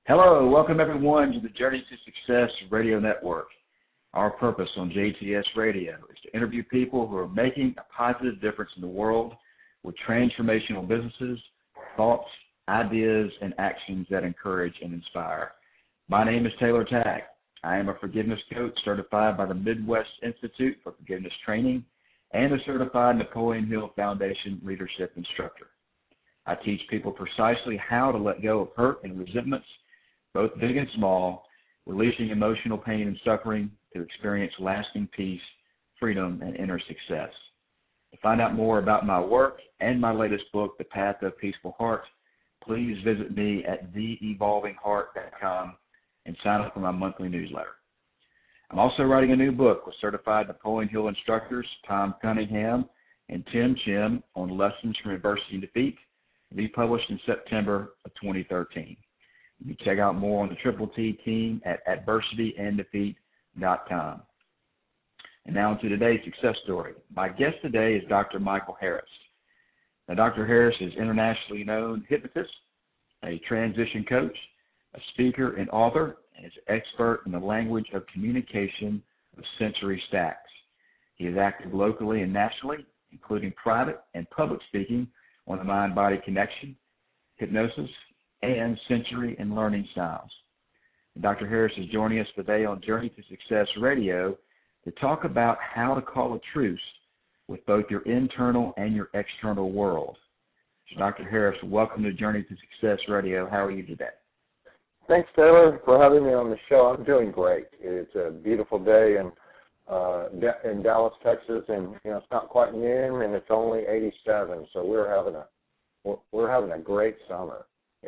Hello, welcome everyone to the Journey to Success Radio Network. Our purpose on JTS Radio is to interview people who are making a positive difference in the world with transformational businesses, thoughts, ideas, and actions that encourage and inspire. My name is Taylor Tagg. I am a forgiveness coach certified by the Midwest Institute for Forgiveness Training and a certified Napoleon Hill Foundation leadership instructor. I teach people precisely how to let go of hurt and resentments, both big and small, releasing emotional pain and suffering to experience lasting peace, freedom, and inner success. To find out more about my work and my latest book, The Path of Peaceful Heart, please visit me at theevolvingheart.com and sign up for my monthly newsletter. I'm also writing a new book with certified Napoleon Hill instructors Tom Cunningham and Tim Chim on lessons from adversity and defeat, to be published in September of 2013. You can check out more on the Triple T team at adversityanddefeat.com. And now to today's success story. My guest today is Dr. Michael Harris. Now, Dr. Harris is internationally known hypnotist, a transition coach, a speaker and author, and is an expert in the language of communication of sensory stacks. He is active locally and nationally, including private and public speaking on the mind-body connection, hypnosis, and sensory and learning styles. And Dr. Harris is joining us today on Journey to Success Radio to talk about how to call a truce with both your internal and your external world. So Dr. Harris, welcome to Journey to Success Radio. How are you today? Thanks, Taylor, for having me on the show. I'm doing great. It's a beautiful day in Dallas, Texas, and it's not quite noon, and it's only 87. So we're having a great summer.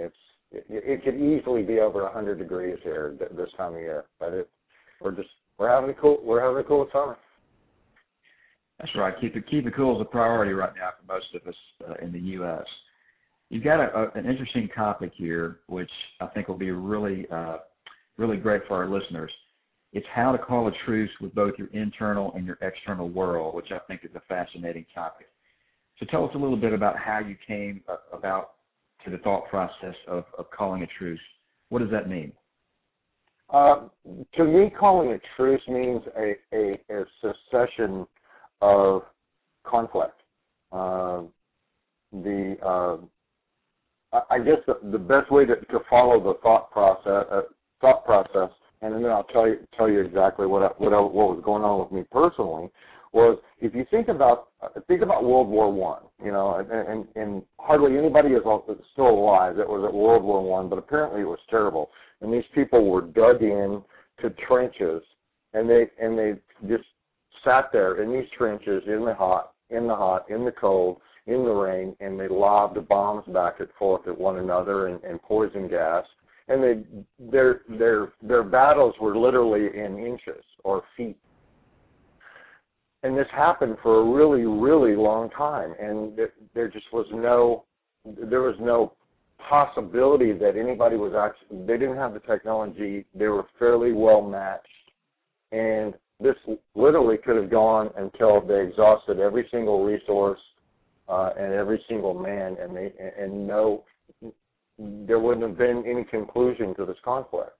It could easily be over 100 degrees here this time of year, but we're having a cool summer. That's right. Keep it cool is a priority right now for most of us in the U.S. You've got an interesting topic here, which I think will be really great for our listeners. It's how to call a truce with both your internal and your external world, which I think is a fascinating topic. So tell us a little bit about how you came about to the thought process of calling a truce. What does that mean? To me, calling a truce means a cessation of conflict. I guess the best way to follow the thought process, and then I'll tell you exactly what was going on with me personally, was if you think about World War I, and hardly anybody is still alive that was at World War I, but apparently it was terrible. And these people were dug in to trenches, and they just sat there in these trenches in the hot, in the cold, in the rain, and they lobbed bombs back and forth at one another and poison gas. And their battles were literally in inches or feet. And this happened for a really, really long time, and there was no possibility that anybody was actually, they didn't have the technology, they were fairly well matched, and this literally could have gone until they exhausted every single resource and every single man, and there wouldn't have been any conclusion to this conflict.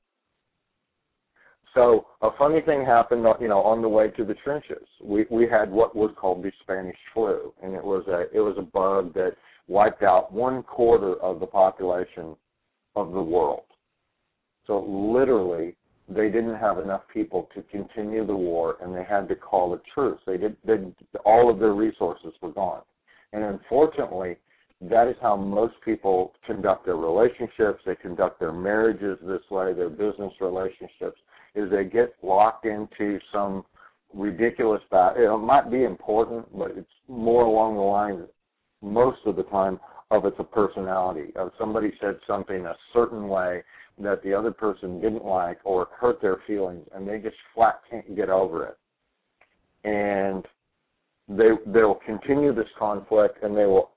So a funny thing happened, on the way to the trenches. We had what was called the Spanish flu, and it was a bug that wiped out 1/4 of the population of the world. So literally, they didn't have enough people to continue the war, and they had to call a truce. All of their resources were gone, and unfortunately, that is how most people conduct their relationships. They conduct their marriages this way, their business relationships, is they get locked into some ridiculous battle. It might be important, but it's more along the lines, most of the time, of it's a personality. Somebody said something a certain way that the other person didn't like or hurt their feelings, and they just flat can't get over it. And they'll continue this conflict, and they will,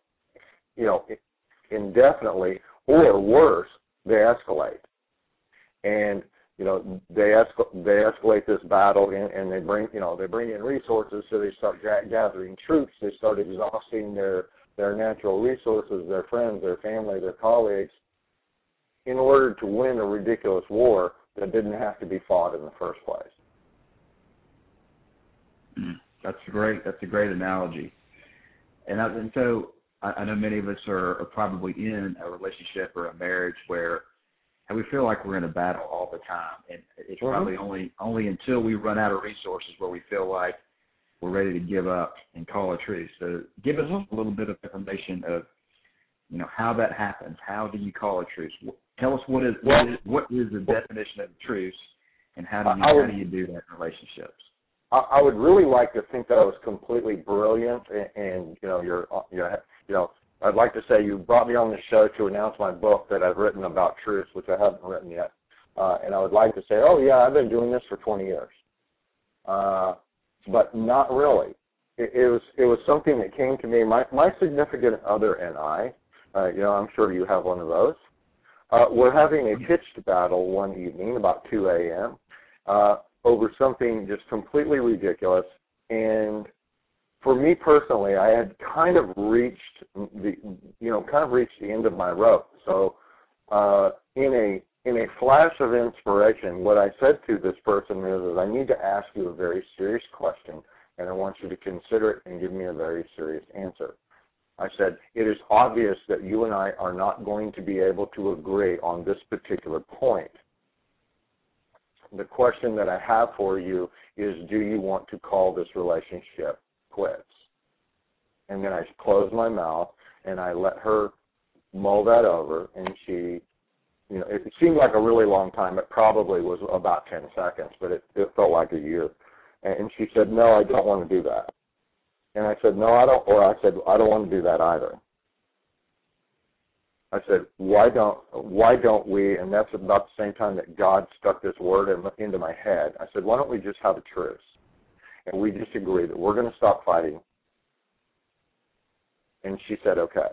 indefinitely, or worse, they escalate. And they escalate this battle, and they bring in resources. So they start gathering troops. They start exhausting their natural resources, their friends, their family, their colleagues, in order to win a ridiculous war that didn't have to be fought in the first place. That's a great analogy. And so I know many of us are probably in a relationship or a marriage where we feel like we're in a battle all the time, and it's probably only until we run out of resources where we feel like we're ready to give up and call a truce. So give us a little bit of information of, how that happens. How do you call a truce? Tell us what is the definition of a truce, and how do you do that in relationships? I would really like to think that I was completely brilliant, and I'd like to say you brought me on the show to announce my book that I've written about truce, which I haven't written yet, and I would like to say, oh yeah, I've been doing this for 20 years, but not really. It was something that came to me. My significant other and I, I'm sure you have one of those. We're having a pitched battle one evening about 2 a.m. Over something just completely ridiculous. And for me personally, I had kind of reached the end of my rope. So in a flash of inspiration, what I said to this person is I need to ask you a very serious question, and I want you to consider it and give me a very serious answer. I said, it is obvious that you and I are not going to be able to agree on this particular point. The question that I have for you is, do you want to call this relationship quits? And then I closed my mouth and I let her mull that over, and she, it seemed like a really long time. It probably was about 10 seconds, but it felt like a year. And she said, no, I don't want to do that. And I said, no, I don't, or I said, I don't want to do that either. I said, why don't we, and that's about the same time that God stuck this word into my head. I said, why don't we just have a truce? And we just agree that we're going to stop fighting. And she said, okay.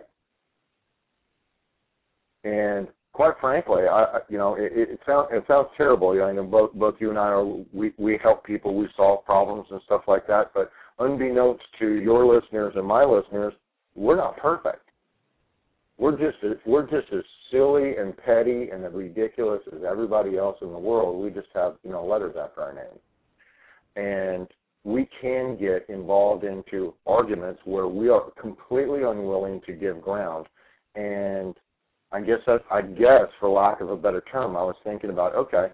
And quite frankly, it sounds terrible. Both you and I we help people, we solve problems and stuff like that. But unbeknownst to your listeners and my listeners, we're not perfect. We're just as silly and petty and ridiculous as everybody else in the world. We just have letters after our name, and we can get involved into arguments where we are completely unwilling to give ground. And I guess for lack of a better term, I was thinking about, okay,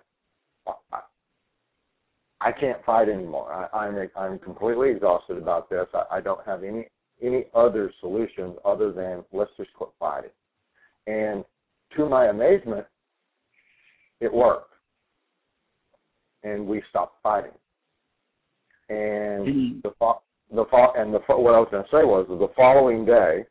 I can't fight anymore. I'm completely exhausted about this. I don't have any other solutions other than let's just quit fighting. And to my amazement, it worked, and we stopped fighting. And what I was going to say was the following day,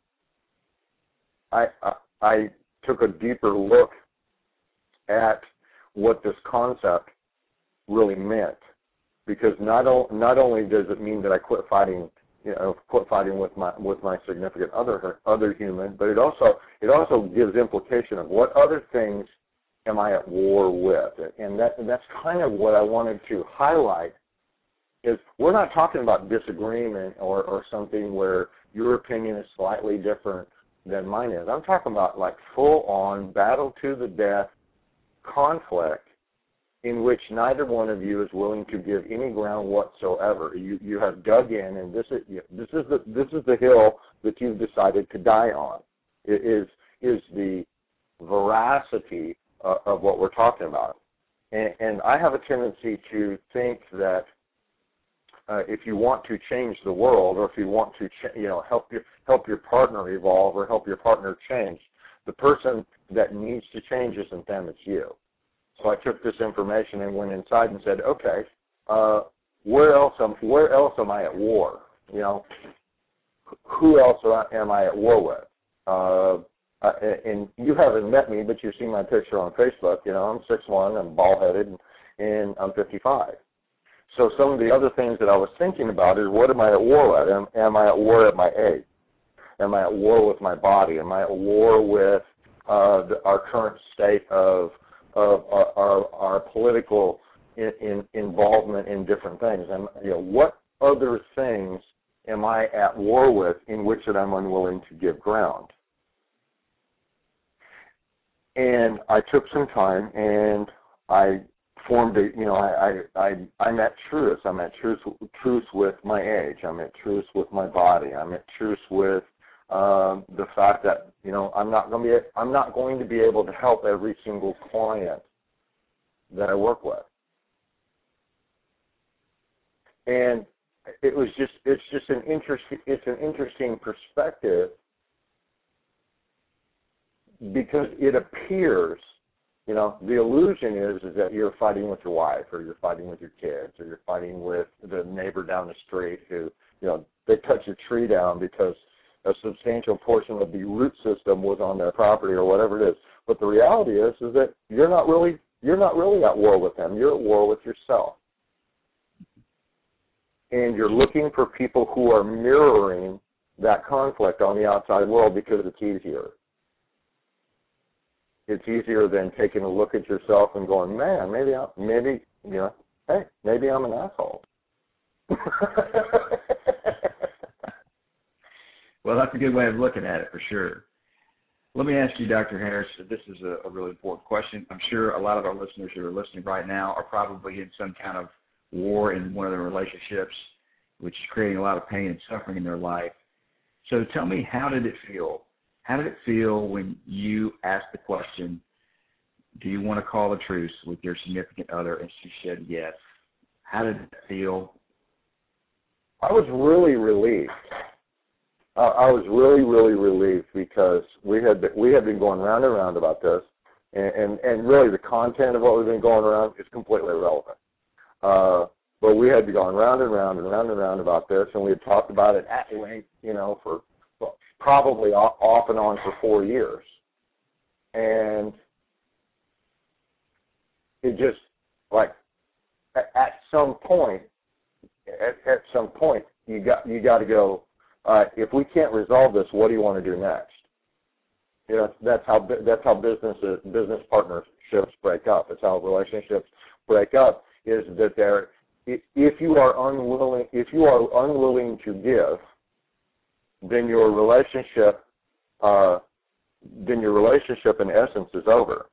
I took a deeper look at what this concept really meant, because not only does it mean that I quit fighting with my significant other human, but it also gives implication of what other things am I at war with, and that's kind of what I wanted to highlight. Is we're not talking about disagreement or something where your opinion is slightly different than mine is. I'm talking about like full-on battle to the death conflict in which neither one of you is willing to give any ground whatsoever. You have dug in, and this is the hill that you've decided to die on. It is the veracity of what we're talking about. And I have a tendency to think that if you want to change the world, or if you want to help your partner evolve or help your partner change, the person that needs to change isn't them, it's you. So I took this information and went inside and said, okay, where else am I at war? Who else am I at war with? And you haven't met me, but you've seen my picture on Facebook. I'm 6'1", I'm bald-headed, and I'm 55. So some of the other things that I was thinking about is, what am I at war with? Am I at war at my age? Am I at war with my body? Am I at war with our current state of our political involvement in different things? And what other things am I at war with in which that I'm unwilling to give ground? And I took some time and I formed a, you know, I'm at truce. I'm at truce with my age. I'm at truce with my body. I'm at truce with the fact that, you know, I'm not going to be able to help every single client that I work with. And it's just an interesting perspective, because it appears, you know, the illusion is that you're fighting with your wife, or you're fighting with your kids, or you're fighting with the neighbor down the street who, you know, they cut your tree down because a substantial portion of the root system was on their property, or whatever it is. But the reality is that you're not really at war with them. You're at war with yourself. And you're looking for people who are mirroring that conflict on the outside world, because it's easier. It's easier than taking a look at yourself and going, man, maybe I'm an asshole. Well, that's a good way of looking at it, for sure. Let me ask you, Dr. Harris, this is a really important question. I'm sure a lot of our listeners who are listening right now are probably in some kind of war in one of their relationships, which is creating a lot of pain and suffering in their life. So tell me, how did it feel? How did it feel when you asked the question, do you want to call a truce with your significant other, and she said yes? How did it feel? I was really relieved. I was really, really relieved, because we had been going round and round about this, and really the content of what we've been going around is completely irrelevant. But we had been going round and round and round and round about this, and we had talked about it at length, you know, for probably off and on for 4 years. And it just, like, at some point, you got to go, if we can't resolve this, what do you want to do next? You know, that's how business partnerships break up. It's how relationships break up, is that if you are unwilling to give, then your relationship in essence is over.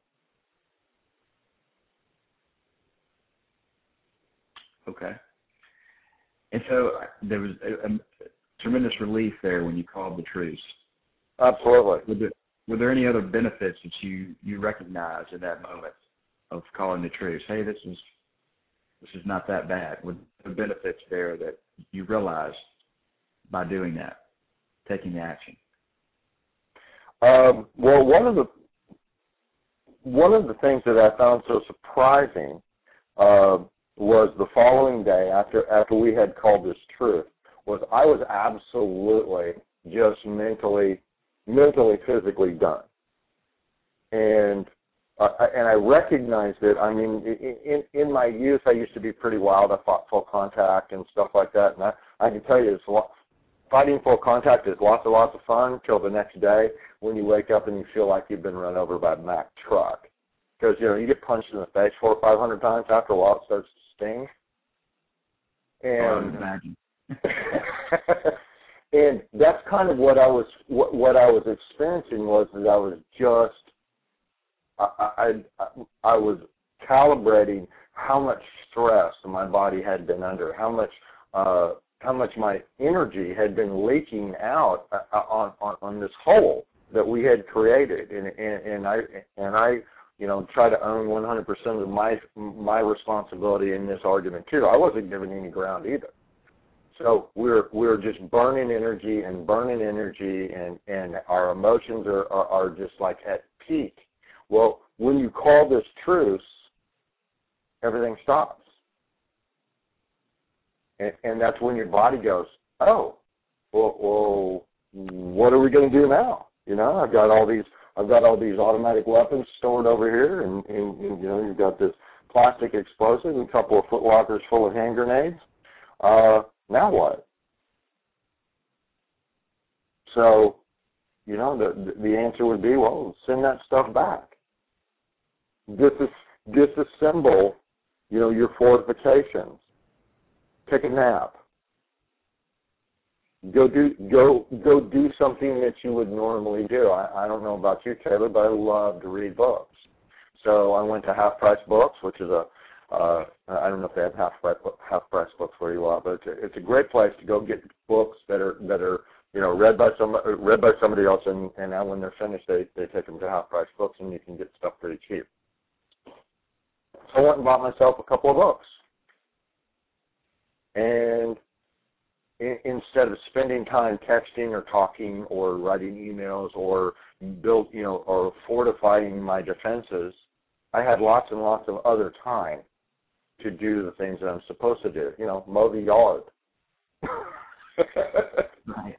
Okay. And so there was a tremendous relief there when you called the truce. Absolutely. Were there any other benefits that you recognized in that moment of calling the truce? Hey, this is not that bad. Were there benefits there that you realized by doing that, taking the action? Well, one of the things that I found so surprising was the following day after we had called this truce, was I was absolutely just mentally, physically done. And I recognized it. I mean, in my youth, I used to be pretty wild. I fought full contact and stuff like that. And I can tell you, fighting full contact is lots of fun till the next day when you wake up and you feel like you've been run over by a Mack truck. Because, you know, you get punched in the face 400 or 500 times. After a while, it starts to sting. And imagine. and that's kind of what I was experiencing, was that I was just I was calibrating how much stress my body had been under, how much my energy had been leaking out on this hole that we had created, and I you know, try to own 100% of my responsibility in this argument too. I wasn't giving any ground either. So we're just burning energy, and our emotions are just like at peak. Well, when you call this truce, everything stops. And that's when your body goes, oh, well, what are we going to do now? You know, I've got all these automatic weapons stored over here, and you know, you've got this plastic explosive and a couple of Foot Lockers full of hand grenades. Now what? So, you know, the answer would be, well, send that stuff back. Disassemble, you know, your fortifications. Take a nap. go do something that you would normally do. I don't know about you, Taylor, but I love to read books. So I went to Half Price Books, which is I don't know if they have half price books where you are, but it's a great place to go get books that are read by somebody else, and now when they're finished, they take them to Half Price Books, and you can get stuff pretty cheap. So I went and bought myself a couple of books, and instead of spending time texting or talking or writing emails or or fortifying my defenses, I had lots and lots of other time to do the things that I'm supposed to do. Mow the yard. Right.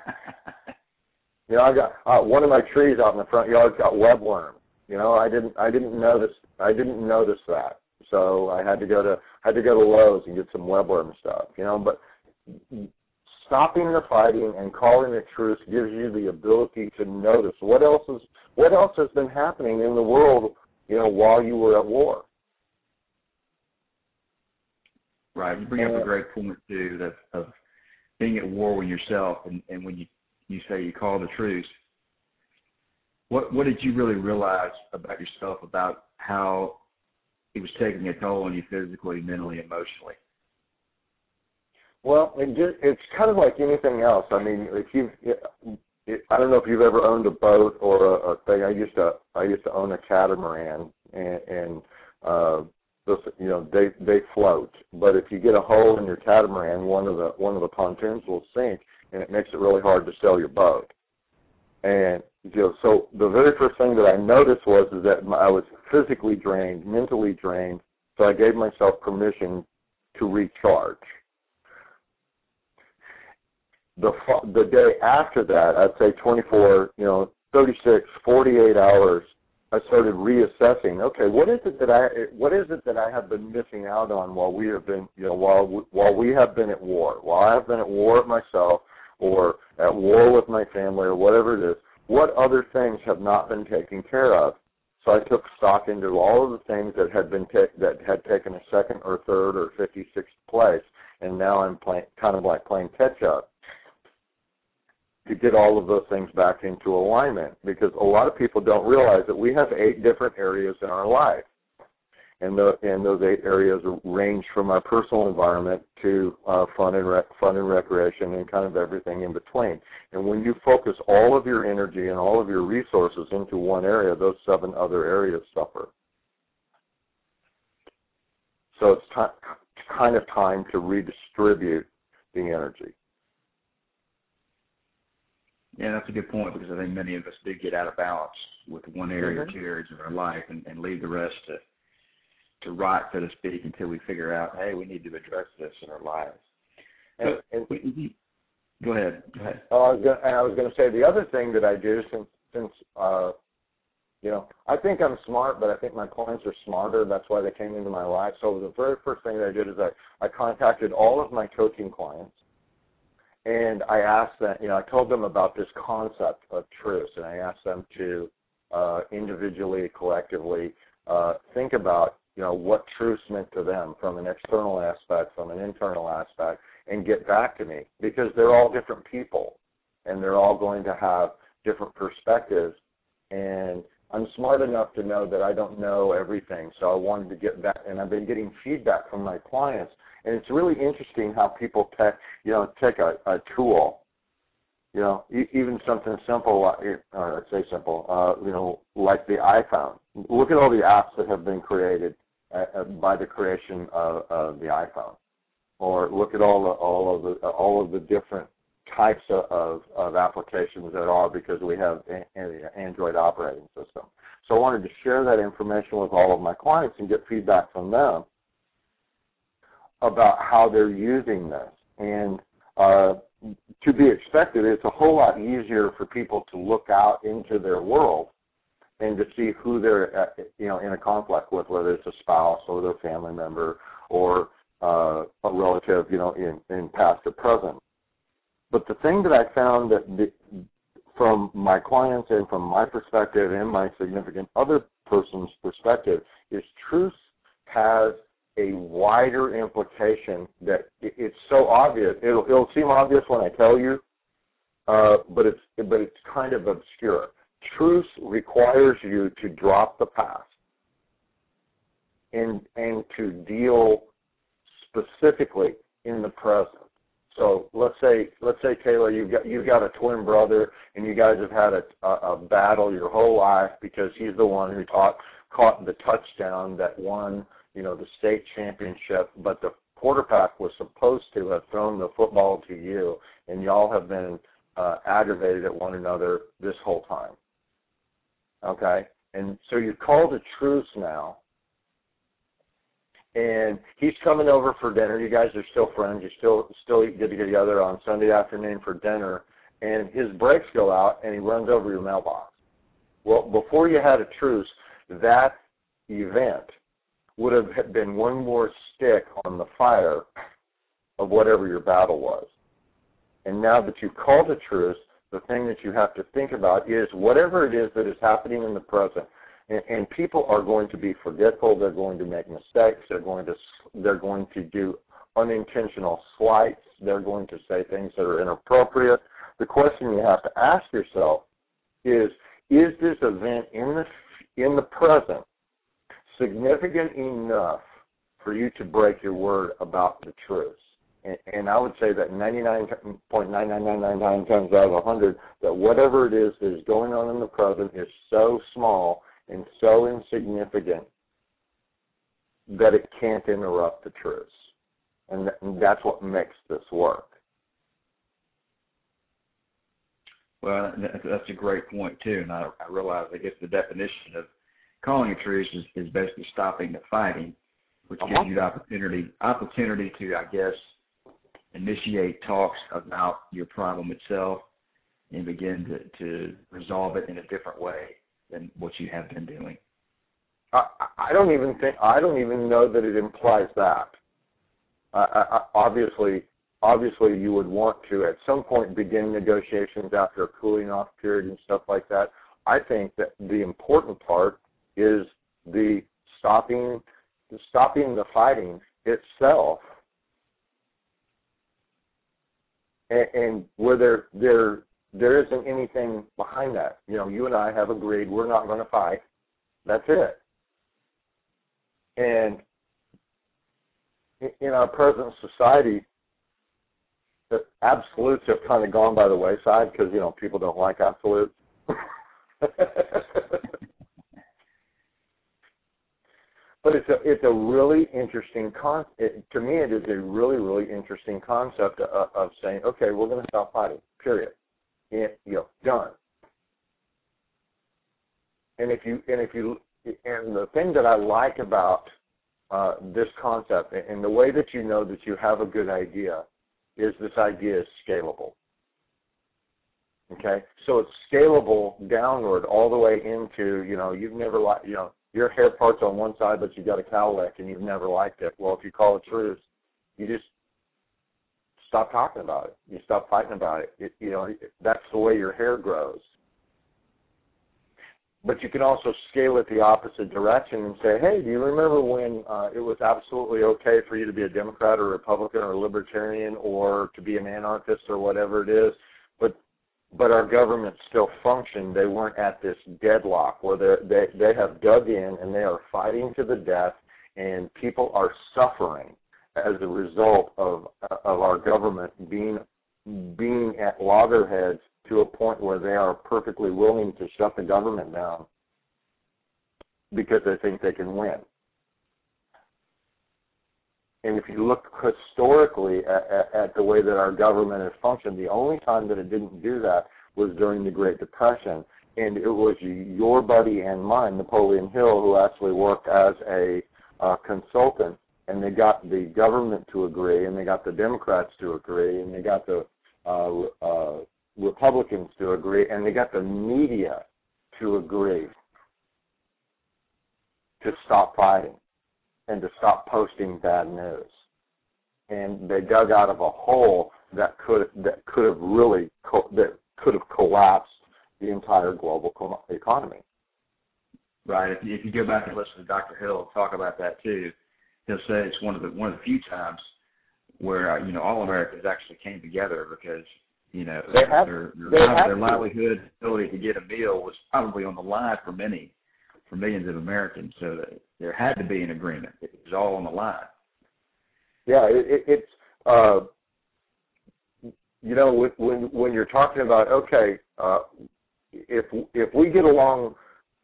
I got one of my trees out in the front yard got webworm. I didn't notice that, so I had to go to Lowe's and get some webworm stuff. But stopping the fighting and calling a truce gives you the ability to notice what else has been happening in the world, while you were at war. Right. You bring up a great point too, of being at war with yourself, and when you say you call the truce, what did you really realize about yourself, about how it was taking a toll on you physically, mentally, emotionally? Well, it's kind of like anything else. I mean, I don't know if you've ever owned a boat or a thing. I used to own a catamaran, and they float. But if you get a hole in your catamaran, one of the pontoons will sink, and it makes it really hard to sail your boat. And so the very first thing that I noticed was that I was physically drained, mentally drained. So I gave myself permission to recharge. The day after that, I'd say 24, 36, 48 hours, I started reassessing. Okay, what is it that I have been missing out on while we have been, while we have been at war, while I have been at war with myself or at war with my family or whatever it is. What other things have not been taken care of? So I took stock into all of the things that had been that had taken a second or third or 56th place, and now I'm playing catch up to get all of those things back into alignment, because a lot of people don't realize that we have 8 different areas in our life, and those 8 areas range from our personal environment to fun and recreation and kind of everything in between. And when you focus all of your energy and all of your resources into one area, those 7 other areas suffer. So it's kind of time to redistribute the energy. Yeah, that's a good point, because I think many of us do get out of balance with one area or 2 areas of our life and leave the rest to rot, so to speak, until we figure out, hey, we need to address this in our lives. Go ahead. I was going to say the other thing that I do, since I think I'm smart, but I think my clients are smarter. That's why they came into my life. So the very first thing that I did is I contacted all of my coaching clients, and I asked them, I told them about this concept of truce, and I asked them to individually, collectively think about, what truce meant to them from an external aspect, from an internal aspect, and get back to me, because they're all different people, and they're all going to have different perspectives, and I'm smart enough to know that I don't know everything, so I wanted to get back, and I've been getting feedback from my clients. And it's really interesting how people take a tool, even something simple, I'd say simple, like the iPhone. Look at all the apps that have been created by the creation of the iPhone, or look at all of the different types of applications that are, because we have an Android operating system. So I wanted to share that information with all of my clients and get feedback from them about how they're using this. And to be expected, it's a whole lot easier for people to look out into their world and to see who they're in a conflict with, whether it's a spouse or their family member or a relative, in past or present. But the thing that I found that from my clients and from my perspective and my significant other person's perspective is truth has a wider implication that it it's so obvious. It'll seem obvious when I tell you, but it's kind of obscure. Truth requires you to drop the past and to deal specifically in the present. So let's say Taylor, you've got a twin brother, and you guys have had a battle your whole life because he's the one who caught the touchdown that won, the state championship, but the quarterback was supposed to have thrown the football to you, and y'all have been aggravated at one another this whole time. Okay? And so you call the truce now, and he's coming over for dinner. You guys are still friends. You still get together on Sunday afternoon for dinner, and his brakes go out, and he runs over your mailbox. Well, before you had a truce, that event would have been one more stick on the fire of whatever your battle was. And now that you've called a truce, the thing that you have to think about is whatever it is that is happening in the present. And people are going to be forgetful. They're going to make mistakes. They're going to do unintentional slights. They're going to say things that are inappropriate. The question you have to ask yourself is this event in the present significant enough for you to break your word about the truth? And I would say that 99.9999 times out of 100, that whatever it is that is going on in the present is so small and so insignificant that it can't interrupt the truth. And that's what makes this work. Well, that's a great point, too. And I realize, I guess, the definition of calling a truce is basically stopping the fighting, which gives you the opportunity to, I guess, initiate talks about your problem itself and begin to resolve it in a different way than what you have been doing. I don't even know that it implies that. Obviously, you would want to at some point begin negotiations after a cooling off period and stuff like that. I think that the important part is the stopping the fighting itself, and where there isn't anything behind that. You and I have agreed we're not going to fight. That's it. And in our present society, the absolutes have kind of gone by the wayside because, people don't like absolutes. But it's a really interesting to me, it is a really, really interesting concept of saying, okay, we're going to stop fighting, period. Done. And the thing that I like about this concept and the way that you know that you have a good idea is this idea is scalable. Okay, so it's scalable downward all the way into you've never your hair parts on one side, but you've got a cowlick and you've never liked it. Well, if you call it truth, you just stop talking about it. You stop fighting about it. That's the way your hair grows. But you can also scale it the opposite direction and say, hey, do you remember when it was absolutely okay for you to be a Democrat or a Republican or a Libertarian or to be an anarchist or whatever it is, but our government still functioned. They weren't at this deadlock where they have dug in and they are fighting to the death, and people are suffering as a result of our government being at loggerheads to a point where they are perfectly willing to shut the government down because they think they can win. And if you look historically at the way that our government has functioned, the only time that it didn't do that was during the Great Depression. And it was your buddy and mine, Napoleon Hill, who actually worked as a consultant, and they got the government to agree, and they got the Democrats to agree, and they got the Republicans to agree, and they got the media to agree to stop fighting and to stop posting bad news. And they dug out of a hole that could have collapsed the entire global economy. Right. If you go back and listen to Dr. Hill talk about that too, he'll say it's one of the few times where all Americans actually came together because their livelihood, ability to get a meal was probably on the line for millions of Americans. So there had to be an agreement. It was all on the line. Yeah, it's when you're talking about if we get along,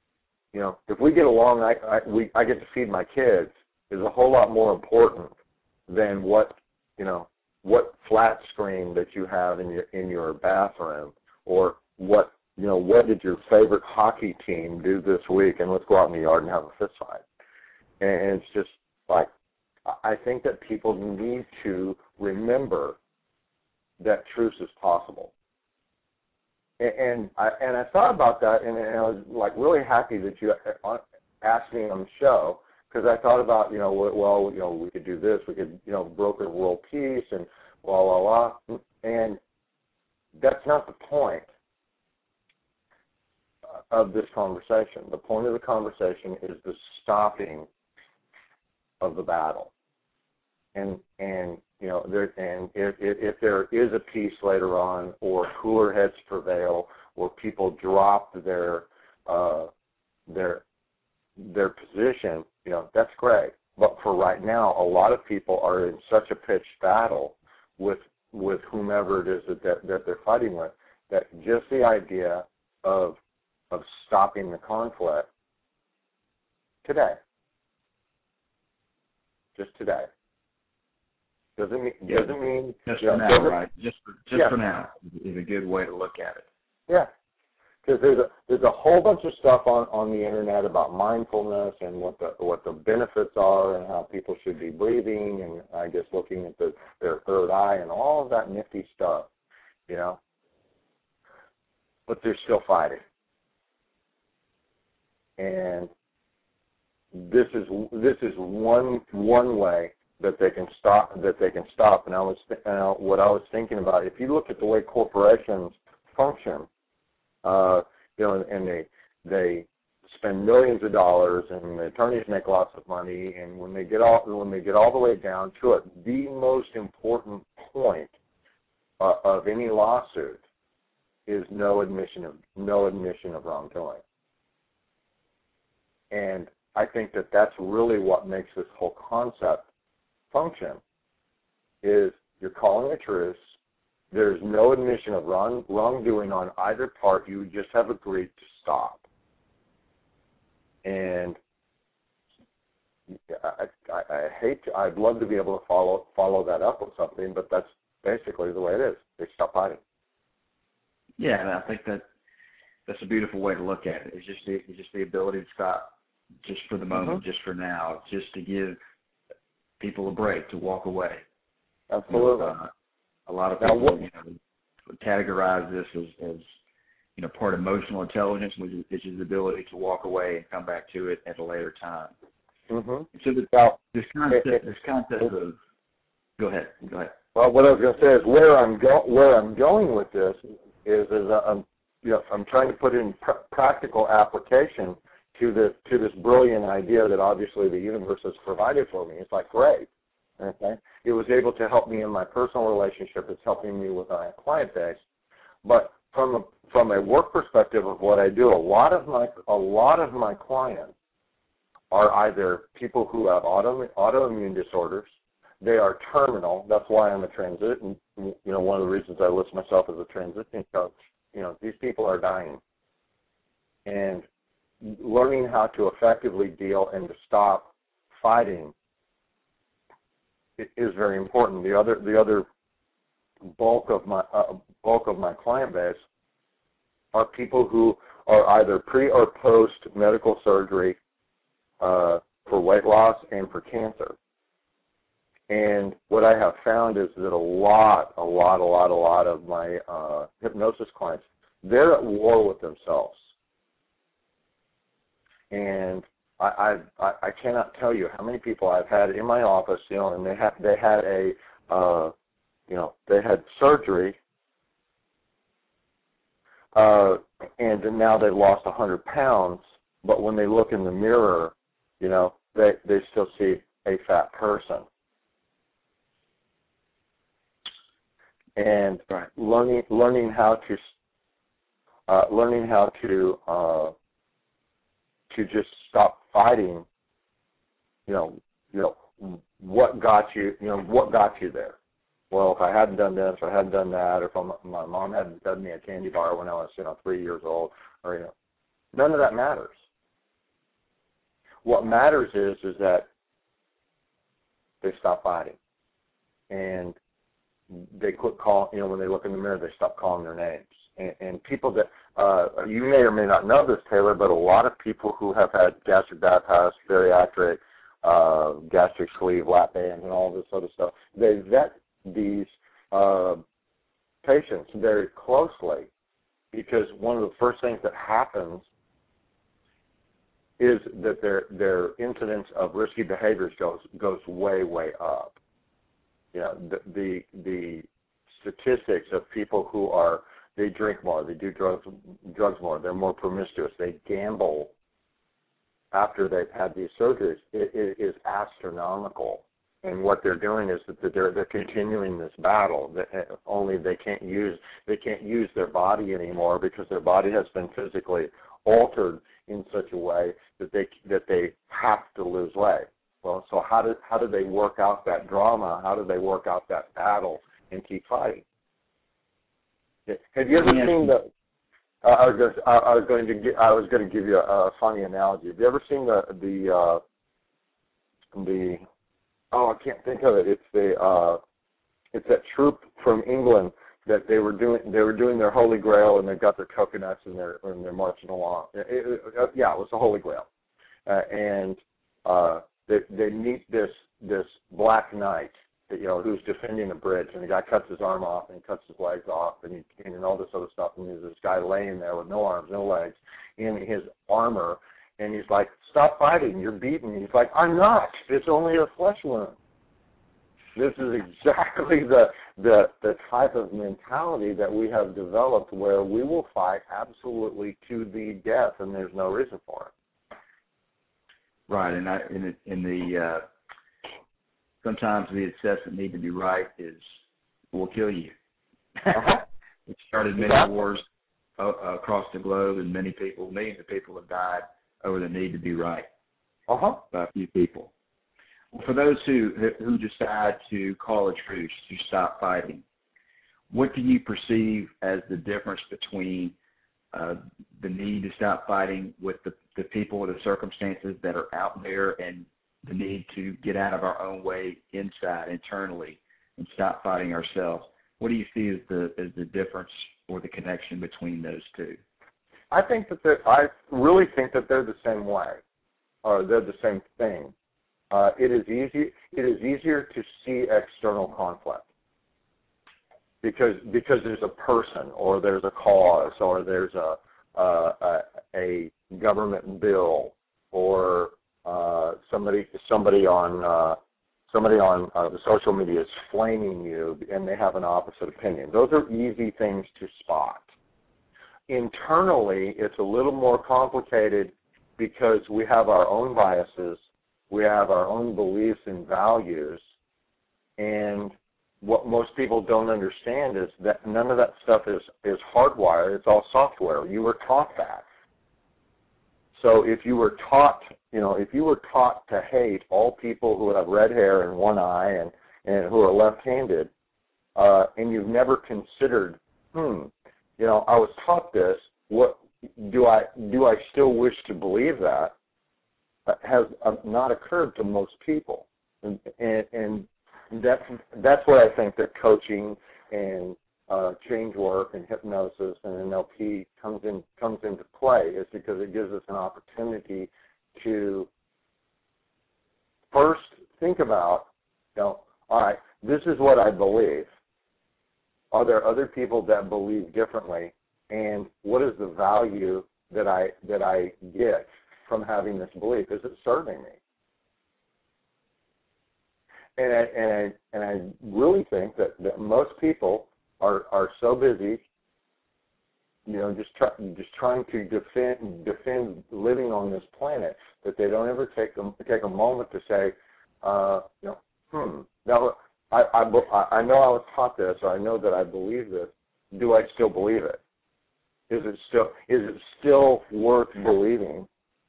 I get to feed my kids is a whole lot more important than what flat screen that you have in your bathroom, or what did your favorite hockey team do this week, and let's go out in the yard and have a fist fight. And it's just like, I think that people need to remember that truce is possible. And I thought about that, and I was like really happy that you asked me on the show, because I thought about we could do this, we could broker world peace and blah blah blah, and that's not the point of this conversation. The point of the conversation is the stopping of the battle, and if there is a peace later on, or cooler heads prevail, or people drop their position, that's great. But for right now, a lot of people are in such a pitched battle with whomever it is that they're fighting with, that just the idea of stopping the conflict today, just today, doesn't mean just for now, right? Just for now is a good way to look at it. Yeah. Because there's a whole bunch of stuff on the internet about mindfulness and what the benefits are, and how people should be breathing, and I guess looking at their third eye and all of that nifty stuff, but they're still fighting. And this is one way that they can stop. And what I was thinking about, if you look at the way corporations function, and they spend millions of dollars, and the attorneys make lots of money, and when they get all the way down to it, the most important point of any lawsuit is no admission of wrongdoing. And I think that that's really what makes this whole concept function, is you're calling a truce. There's no admission of wrongdoing on either part. You just have agreed to stop. And I'd love to be able to follow that up with something, but that's basically the way it is. They stop fighting. Yeah, and I think that's a beautiful way to look at it. It's just the ability to stop, just for the moment, just for now, just to give people a break, to walk away. Absolutely. A lot of people, categorize this as part emotional intelligence, which is the ability to walk away and come back to it at a later time. Mm-hmm. So this concept of go ahead. Well, what I was going to say is where I'm going with this is I'm trying to put in practical application to this brilliant idea that obviously the universe has provided for me. It's like, great. Okay, it was able to help me in my personal relationship. It's helping me with my client base. But from a work perspective of what I do, a lot of my clients are either people who have autoimmune disorders. They are terminal. That's why I'm a transition. One of the reasons I list myself as a transition coach. These people are dying, and learning how to effectively deal and to stop fighting is very important. The other bulk of my client base are people who are either pre or post medical surgery for weight loss and for cancer. And what I have found is that a lot of my hypnosis clients, they're at war with themselves. And I cannot tell you how many people I've had in my office, and they had surgery, and now they've lost 100 pounds. But when they look in the mirror, they still see a fat person. and right. learning how to just stop fighting. What got you there? Well, if I hadn't done this, or I hadn't done that, or if my mom hadn't done me a candy bar when I was 3 years old, or none of that matters. What matters is that they stop fighting, and they quit calling. When they look in the mirror, they stop calling their names. And people that you may or may not know this, Taylor, but a lot of people who have had gastric bypass, bariatric, gastric sleeve, lap bands, and all this other stuff, they vet these patients very closely, because one of the first things that happens is that their incidence of risky behaviors goes way, way up. The statistics of people who they drink more, they do drugs more, they're more promiscuous, they gamble after they've had these surgeries, it is astronomical. And what they're doing is that they're continuing this battle. Only they can't use their body anymore, because their body has been physically altered in such a way that they have to lose weight. Well, so how do they work out that drama? How do they work out that battle and keep fighting? Have you ever seen the? I was going to give you a funny analogy. Have you ever seen the I can't think of it. It's that troop from England that they were doing their Holy Grail, and they've got their coconuts and they're marching along. It was the Holy Grail, and they meet this black knight, who's defending a bridge, and the guy cuts his arm off and he cuts his legs off and all this other stuff, and there's this guy laying there with no arms, no legs, in his armor, and he's like, "Stop fighting, you're beaten." He's like, "I'm not. It's only a flesh wound." This is exactly the type of mentality that we have developed, where we will fight absolutely to the death, and there's no reason for it. Right, and sometimes the incessant need to be right will kill you. It started many wars across the globe, and millions of people have died over the need to be right by a few people. Well, for those who decide to call a truce, to stop fighting, what do you perceive as the difference between the need to stop fighting with the people or the circumstances that are out there, and the need to get out of our own way internally, and stop fighting ourselves? What do you see as the difference or the connection between those two? I really think that they're the same way, or they're the same thing. It is easier to see external conflict because there's a person, or there's a cause, or there's a government bill, or somebody on the social media is flaming you, and they have an opposite opinion. Those are easy things to spot. Internally, it's a little more complicated, because we have our own biases, we have our own beliefs and values, and what most people don't understand is that none of that stuff is hardwired. It's all software. You were taught that. So if you were taught to hate all people who have red hair and one eye and who are left-handed, and you've never considered, I was taught this. What do I still wish to believe that? Has not occurred to most people, and that's what I think that coaching and change work and hypnosis and NLP comes into play, is because it gives us an opportunity to first think about, all right, this is what I believe. Are there other people that believe differently? And what is the value that I get from having this belief? Is it serving me? And I really think that most people are so busy, just trying to defend living on this planet, that they don't ever take a moment to say, now I know I was taught this, or I know that I believe this. Do I still believe it? Is it still worth believing?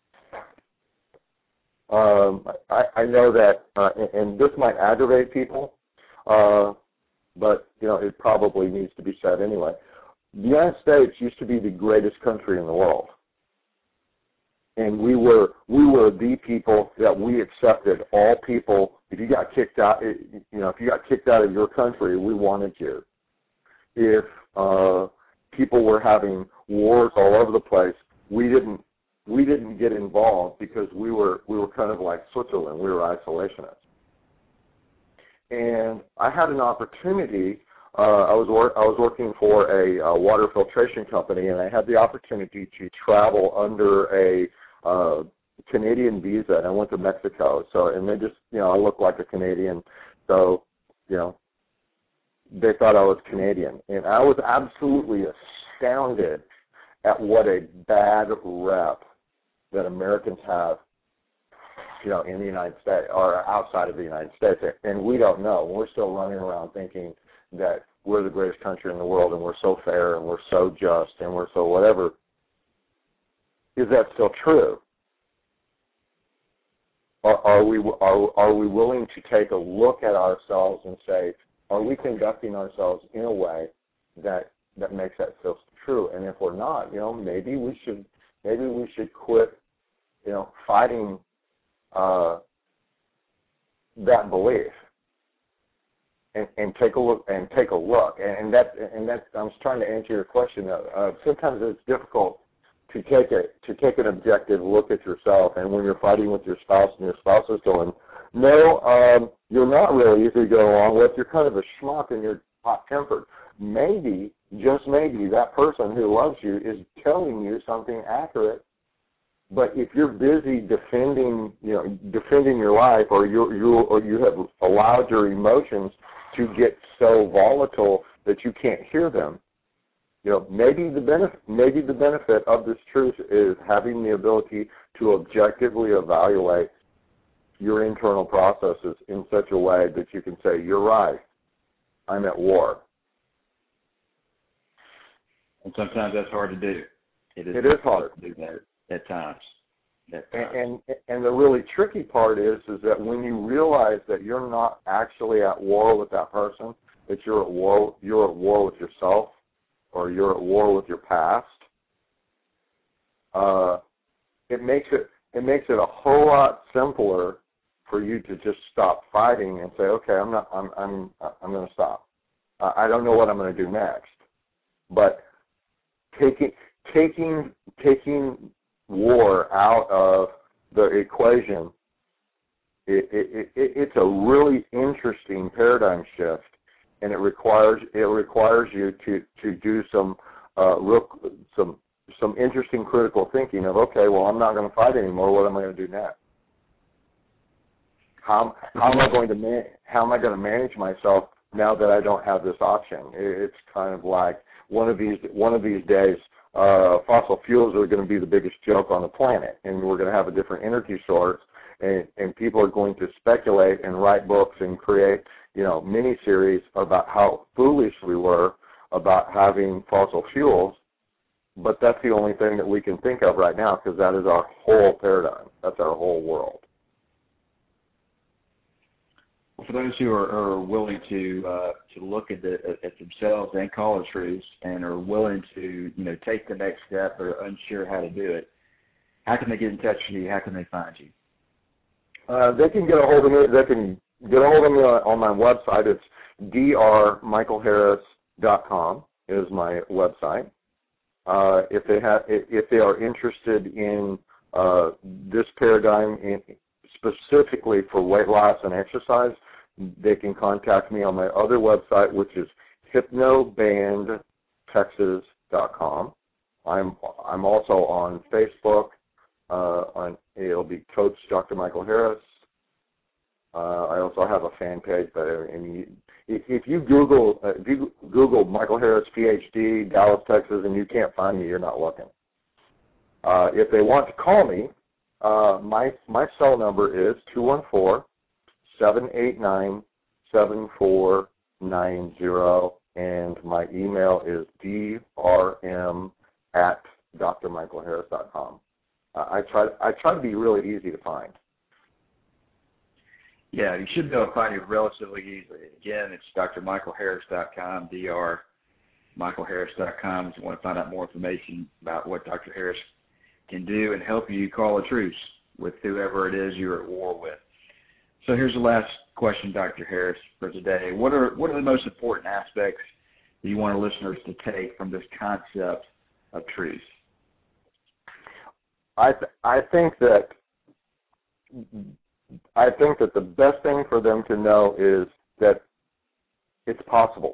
I know that, and this might aggravate people, but it probably needs to be said anyway. The United States used to be the greatest country in the world, and we were the people that we accepted. All people, if you got kicked out, if you got kicked out of your country, we wanted you. If people were having wars all over the place, we didn't get involved because we were kind of like Switzerland. We were isolationists. And I had an opportunity. I was working for a water filtration company, and I had the opportunity to travel under a Canadian visa. And I went to Mexico. And they just, I looked like a Canadian, so they thought I was Canadian, and I was absolutely astounded at what a bad rep that Americans have, in the United States or outside of the United States, and we don't know. We're still running around thinking that we're the greatest country in the world, and we're so fair, and we're so just, and we're so whatever. Is that still true? Are we willing to take a look at ourselves and say, are we conducting ourselves in a way that makes that still true? And if we're not, maybe we should quit, fighting that belief and take a look and that I was trying to answer your question. Sometimes it's difficult to take an objective look at yourself, and when you're fighting with your spouse and your spouse is going, no, you're not really easy to get along with. You're kind of a schmuck and you're hot-tempered. Maybe, just maybe, that person who loves you is telling you something accurate. But if you're busy defending your life, or you have allowed your emotions to get so volatile that you can't hear them, maybe the benefit of this truth is having the ability to objectively evaluate your internal processes in such a way that you can say, you're right, I'm at war. And sometimes that's hard to do. It is hard to do that at times. And the really tricky part is that when you realize that you're not actually at war with that person, that you're at war with yourself, or you're at war with your past, it makes it a whole lot simpler for you to just stop fighting and say, okay, I'm going to stop. I don't know what I'm going to do next. But taking war out of the equation, it's a really interesting paradigm shift, and it requires you to do some interesting critical thinking of, okay, well, I'm not going to fight anymore. What am I going to do next? How am I going to manage myself now that I don't have this option? It's kind of like one of these days, fossil fuels are going to be the biggest joke on the planet, and we're going to have a different energy source, and people are going to speculate and write books and create, mini-series about how foolish we were about having fossil fuels, but that's the only thing that we can think of right now, because that is our whole paradigm. That's our whole world. For those who are willing to look at themselves and call the truth, and are willing to take the next step, but are unsure how to do it, how can they get in touch with you? How can they find you? They can get a hold of me. They can get a hold of me on my website. It's drmichaelharris.com is my website. If they are interested in this paradigm specifically for weight loss and exercise, they can contact me on my other website, which is hypnobandtexas.com. I'm also on Facebook. It'll be Coach Dr. Michael Harris. I also have a fan page, but if you Google Michael Harris PhD Dallas, Texas, and you can't find me, you're not looking. If they want to call me, my cell number is 214-789-6255. 7490, and my email is drm@drmichaelharris.com. I try to be really easy to find. Yeah, you should be able to find it relatively easily. Again, it's drmichaelharris.com, drmichaelharris.com, if you want to find out more information about what Dr. Harris can do and help you call a truce with whoever it is you're at war with. So here's the last question, Dr. Harris, for today. What are the most important aspects that you want our listeners to take from this concept of truce? I think that the best thing for them to know is that it's possible.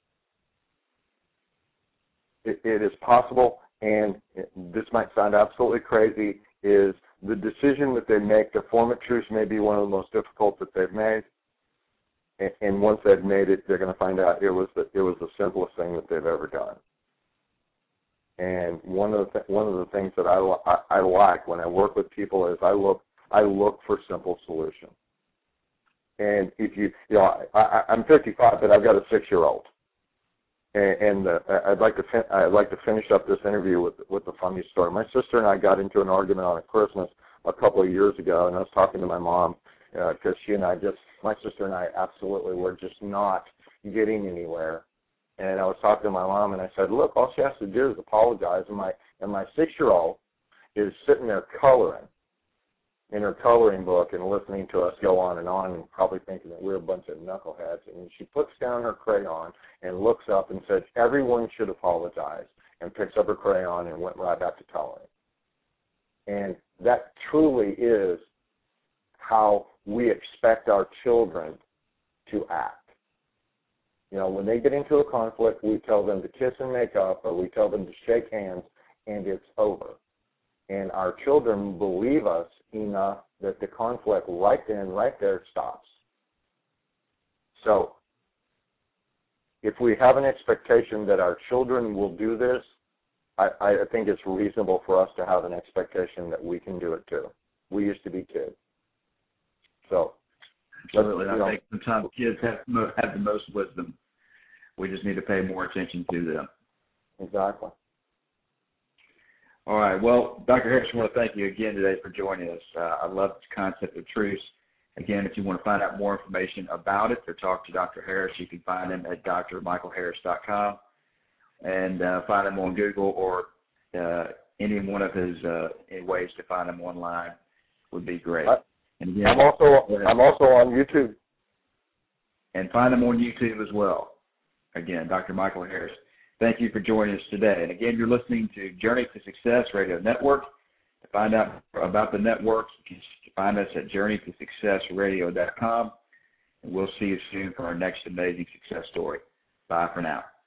It is possible, and this might sound absolutely crazy, is the decision that they make to form a truce may be one of the most difficult that they've made. And once they've made it, they're going to find out it was the simplest thing that they've ever done. And one of the things that I like when I work with people is I look for simple solutions. And if I'm 55, but I've got a 6-year-old, and I'd like to finish up this interview with a funny story. My sister and I got into an argument on a Christmas a couple of years ago, and I was talking to my mom because my sister and I absolutely were just not getting anywhere. And I was talking to my mom, and I said, "Look, all she has to do is apologize." And my 6-year-old is sitting there coloring in her coloring book and listening to us go on, and probably thinking that we're a bunch of knuckleheads. And she puts down her crayon and looks up and says, "Everyone should apologize," and picks up her crayon and went right back to coloring. And that truly is how we expect our children to act. When they get into a conflict, we tell them to kiss and make up, or we tell them to shake hands, and it's over. And our children believe us enough that the conflict right there stops. So if we have an expectation that our children will do this, I think it's reasonable for us to have an expectation that we can do it too. We used to be kids. So absolutely. I think sometimes kids have the most wisdom. We just need to pay more attention to them. Exactly. All right. Well, Dr. Harris, I want to thank you again today for joining us. I love this concept of truce. Again, if you want to find out more information about it or talk to Dr. Harris, you can find him at drmichaelharris.com and find him on Google or any one of his ways to find him online would be great. And again, I'm also on YouTube. And find him on YouTube as well. Again, Dr. Michael Harris. Thank you for joining us today. And again, you're listening to Journey to Success Radio Network. To find out about the network, you can find us at journeytosuccessradio.com. And we'll see you soon for our next amazing success story. Bye for now.